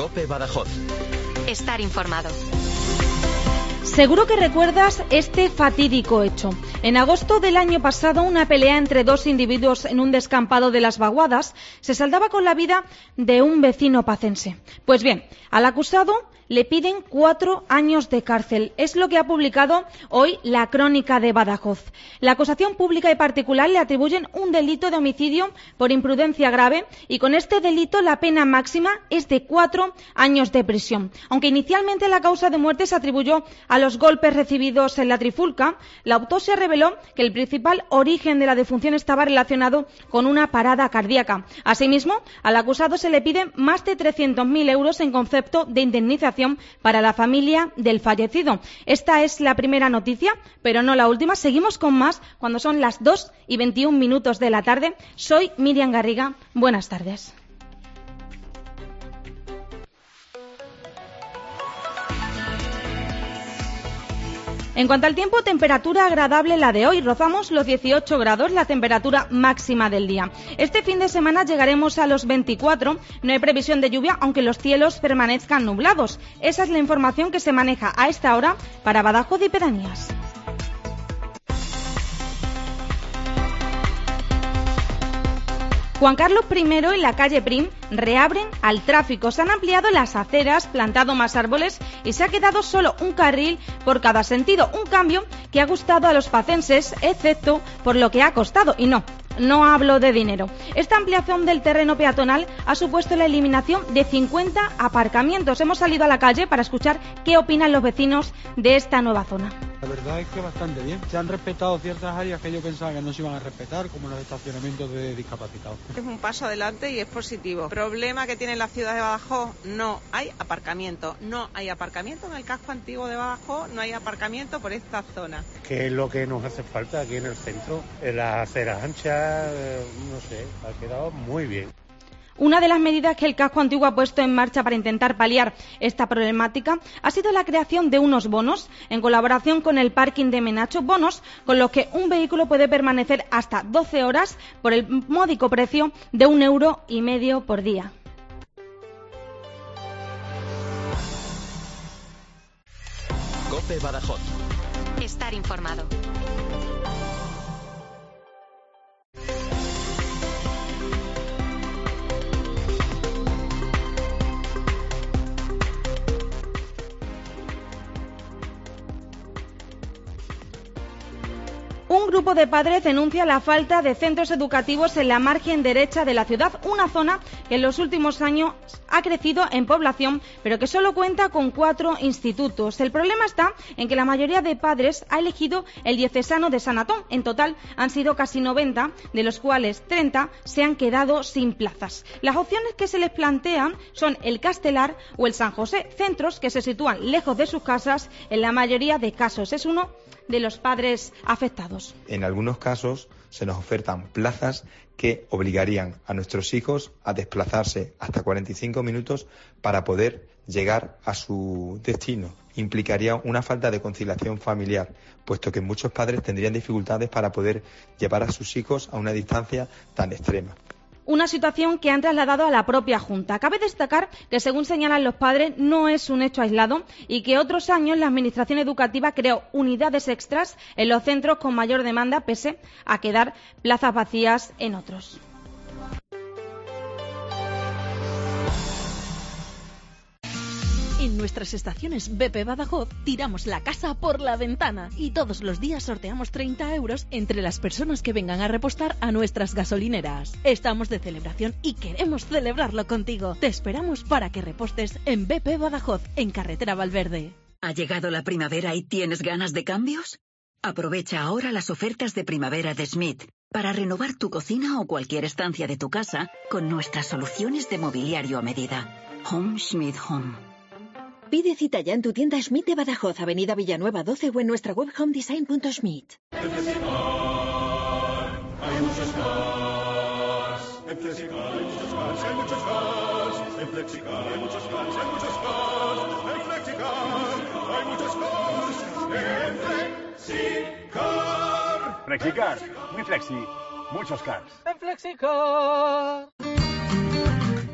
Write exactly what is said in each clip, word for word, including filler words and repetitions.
COPE Badajoz. Estar informado. Seguro que recuerdas este fatídico hecho. En agosto del año pasado, una pelea entre dos individuos en un descampado de Las Vaguadas se saldaba con la vida de un vecino pacense. Pues bien, al acusado le piden cuatro años de cárcel. Es lo que ha publicado hoy la Crónica de Badajoz. La acusación pública y particular le atribuyen un delito de homicidio por imprudencia grave y con este delito la pena máxima es de cuatro años de prisión. Aunque inicialmente la causa de muerte se atribuyó a los golpes recibidos en la trifulca, la autopsia reveló que el principal origen de la defunción estaba relacionado con una parada cardíaca. Asimismo, al acusado se le pide más de trescientos mil euros en concepto de indemnización para la familia del fallecido. Esta es la primera noticia, pero no la última. Seguimos con más cuando son las dos y veintiún minutos de la tarde. Soy Miriam Garriga. Buenas tardes. En cuanto al tiempo, temperatura agradable la de hoy. Rozamos los dieciocho grados, la temperatura máxima del día. Este fin de semana llegaremos a los veinticuatro. No hay previsión de lluvia, aunque los cielos permanezcan nublados. Esa es la información que se maneja a esta hora para Badajoz y pedanías. Juan Carlos primero y la calle Prim reabren al tráfico. Se han ampliado las aceras, plantado más árboles y se ha quedado solo un carril por cada sentido. Un cambio que ha gustado a los pacenses, excepto por lo que ha costado. Y no, no hablo de dinero. Esta ampliación del terreno peatonal ha supuesto la eliminación de cincuenta aparcamientos. Hemos salido a la calle para escuchar qué opinan los vecinos de esta nueva zona. La verdad es que bastante bien. Se han respetado ciertas áreas que yo pensaba que no se iban a respetar, como los estacionamientos de discapacitados. Es un paso adelante y es positivo. Problema que tiene la ciudad de Badajoz, no hay aparcamiento. No hay aparcamiento en el casco antiguo de Badajoz, no hay aparcamiento por esta zona. Que es lo que nos hace falta aquí en el centro, en las aceras anchas, no sé, ha quedado muy bien. Una de las medidas que el casco antiguo ha puesto en marcha para intentar paliar esta problemática ha sido la creación de unos bonos en colaboración con el parking de Menacho, bonos con los que un vehículo puede permanecer hasta doce horas por el módico precio de un euro y medio por día. COPE Badajoz. Estar informado. Un grupo de padres denuncia la falta de centros educativos en la margen derecha de la ciudad, una zona que en los últimos años ha crecido en población, pero que solo cuenta con cuatro institutos. El problema está en que la mayoría de padres ha elegido el diocesano de San Antón. En total han sido casi noventa, de los cuales treinta se han quedado sin plazas. Las opciones que se les plantean son el Castelar o el San José, centros que se sitúan lejos de sus casas en la mayoría de casos. Es uno de los padres afectados. En algunos casos se nos ofertan plazas que obligarían a nuestros hijos a desplazarse hasta cuarenta y cinco minutos para poder llegar a su destino. Implicaría una falta de conciliación familiar, puesto que muchos padres tendrían dificultades para poder llevar a sus hijos a una distancia tan extrema. Una situación que han trasladado a la propia Junta. Cabe destacar que, según señalan los padres, no es un hecho aislado y que otros años la Administración Educativa creó unidades extras en los centros con mayor demanda, pese a quedar plazas vacías en otros. En nuestras estaciones B P Badajoz tiramos la casa por la ventana y todos los días sorteamos treinta euros entre las personas que vengan a repostar a nuestras gasolineras. Estamos de celebración y queremos celebrarlo contigo. Te esperamos para que repostes en B P Badajoz, en Carretera Valverde. ¿Ha llegado la primavera y tienes ganas de cambios? Aprovecha ahora las ofertas de primavera de Schmidt para renovar tu cocina o cualquier estancia de tu casa con nuestras soluciones de mobiliario a medida. Home Schmidt Home. Pide cita ya en tu tienda Schmidt de Badajoz, Avenida Villanueva doce o en nuestra web homedesign punto schmidt. En Flexicar hay muchos cars. En Flexicar hay muchos cars, hay muchos cars. En Flexicar hay muchos cars, hay muchos cars. En Flexicar hay muchos cars. En Flexicar. Flexicar, muy flexi, muchos cars. En Flexicar.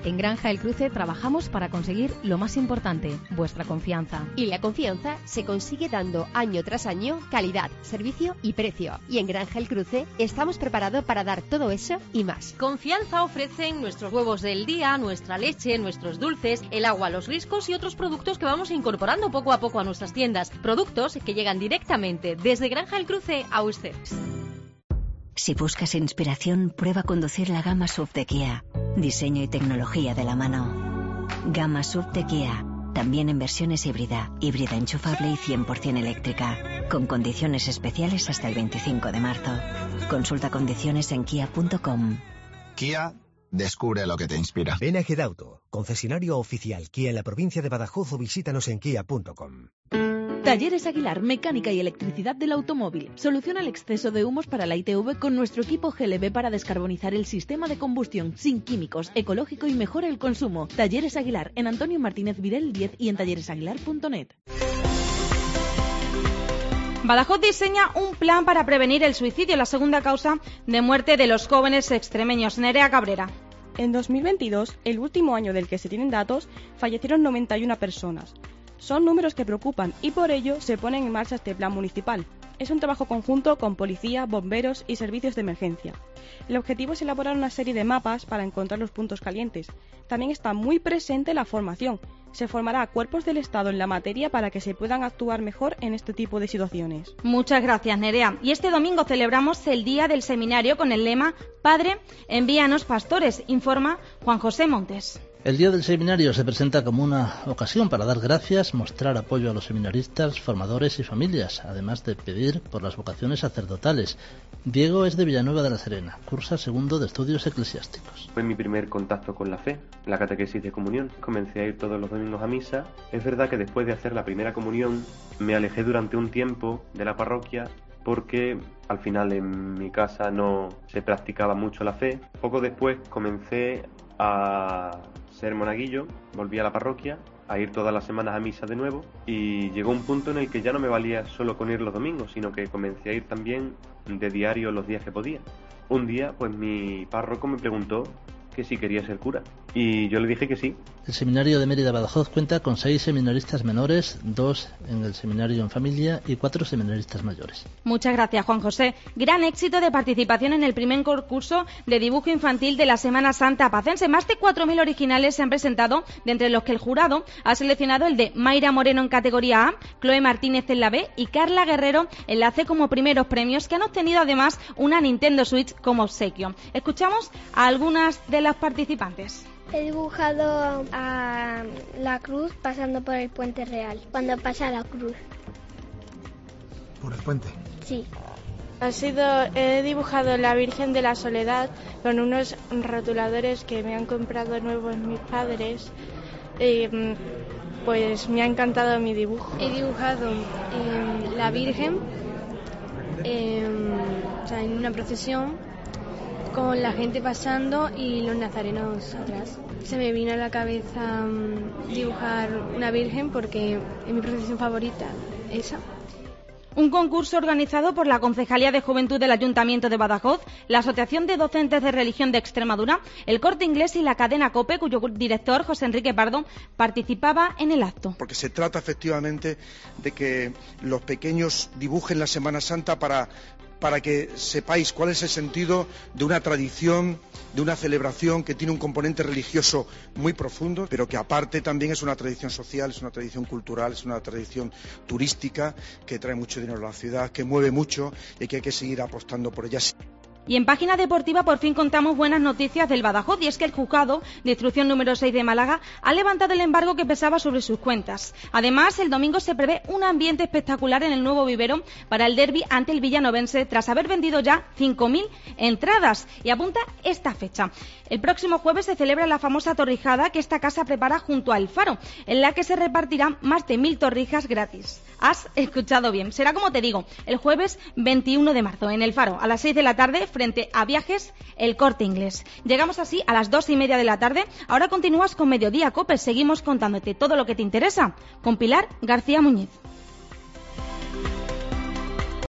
En Granja El Cruce trabajamos para conseguir lo más importante, vuestra confianza. Y la confianza se consigue dando año tras año calidad, servicio y precio. Y en Granja El Cruce estamos preparados para dar todo eso y más. Confianza ofrecen nuestros huevos del día, nuestra leche, nuestros dulces, el agua, los riscos y otros productos que vamos incorporando poco a poco a nuestras tiendas. Productos que llegan directamente desde Granja El Cruce a usted. Si buscas inspiración, prueba conducir la gama S U V de Kia. Diseño y tecnología de la mano. Gama S U V de Kia. También en versiones híbrida, híbrida enchufable y cien por ciento eléctrica. Con condiciones especiales hasta el veinticinco de marzo. Consulta condiciones en kia punto com. Kia, descubre lo que te inspira. Ven a Gedauto, concesionario oficial Kia en la provincia de Badajoz, o visítanos en kia punto com. Talleres Aguilar, mecánica y electricidad del automóvil. Soluciona el exceso de humos para la I T V con nuestro equipo G L B para descarbonizar el sistema de combustión sin químicos, ecológico y mejora el consumo. Talleres Aguilar, en Antonio Martínez Videl diez y en talleres aguilar punto net. Badajoz diseña un plan para prevenir el suicidio, la segunda causa de muerte de los jóvenes extremeños. Nerea Cabrera. En dos mil veintidós, el último año del que se tienen datos, fallecieron noventa y una personas. Son números que preocupan y por ello se pone en marcha este plan municipal. Es un trabajo conjunto con policía, bomberos y servicios de emergencia. El objetivo es elaborar una serie de mapas para encontrar los puntos calientes. También está muy presente la formación. Se formará a cuerpos del Estado en la materia para que se puedan actuar mejor en este tipo de situaciones. Muchas gracias, Nerea. Y este domingo celebramos el Día del Seminario con el lema Padre, envíanos pastores, informa Juan José Montes. El Día del Seminario se presenta como una ocasión para dar gracias, mostrar apoyo a los seminaristas, formadores y familias, además de pedir por las vocaciones sacerdotales. Diego es de Villanueva de la Serena, cursa segundo de estudios eclesiásticos. Fue mi primer contacto con la fe, la catequesis de comunión. Comencé a ir todos los domingos a misa. Es verdad que después de hacer la primera comunión me alejé durante un tiempo de la parroquia porque al final en mi casa no se practicaba mucho la fe. Poco después comencé a ser monaguillo, volví a la parroquia, a ir todas las semanas a misa de nuevo y llegó un punto en el que ya no me valía solo con ir los domingos, sino que comencé a ir también de diario los días que podía. Un día, pues mi párroco me preguntó que si quería ser cura y yo le dije que sí. El Seminario de Mérida Badajoz cuenta con seis seminaristas menores, dos en el Seminario en Familia y cuatro seminaristas mayores. Muchas gracias, Juan José. Gran éxito de participación en el primer concurso de dibujo infantil de la Semana Santa pacense. Más de cuatro mil originales se han presentado, de entre los que el jurado ha seleccionado el de Mayra Moreno en categoría A, Chloe Martínez en la B y Carla Guerrero en la C como primeros premios, que han obtenido además una Nintendo Switch como obsequio. Escuchamos a algunas de las participantes. He dibujado a la cruz pasando por el puente real, cuando pasa la cruz. ¿Por el puente? Sí. Ha sido, he dibujado la Virgen de la Soledad con unos rotuladores que me han comprado nuevos mis padres. Y, pues me ha encantado mi dibujo. He dibujado eh, la Virgen eh, o sea, en una procesión, con la gente pasando y los nazarenos atrás. Se me vino a la cabeza um, dibujar una virgen porque es mi procesión favorita, esa. Un concurso organizado por la Concejalía de Juventud del Ayuntamiento de Badajoz, la Asociación de Docentes de Religión de Extremadura, el Corte Inglés y la cadena COPE, cuyo director, José Enrique Pardo, participaba en el acto. Porque se trata efectivamente de que los pequeños dibujen la Semana Santa para... para que sepáis cuál es el sentido de una tradición, de una celebración que tiene un componente religioso muy profundo, pero que aparte también es una tradición social, es una tradición cultural, es una tradición turística que trae mucho dinero a la ciudad, que mueve mucho y que hay que seguir apostando por ella. Y en página deportiva por fin contamos buenas noticias del Badajoz, y es que el juzgado de instrucción número seis de Málaga ha levantado el embargo que pesaba sobre sus cuentas. Además, el domingo se prevé un ambiente espectacular en el nuevo vivero para el derbi ante el villanovense, tras haber vendido ya cinco mil entradas. Y apunta esta fecha. El próximo jueves se celebra la famosa torrijada que esta casa prepara junto al Faro, en la que se repartirán más de mil torrijas gratis. Has escuchado bien. Será, como te digo, el jueves veintiuno de marzo en el Faro, a las seis de la tarde, frente a Viajes El Corte Inglés. Llegamos así a las dos y media de la tarde. Ahora continúas con Mediodía Cope. Seguimos contándote todo lo que te interesa con Pilar García Muñiz.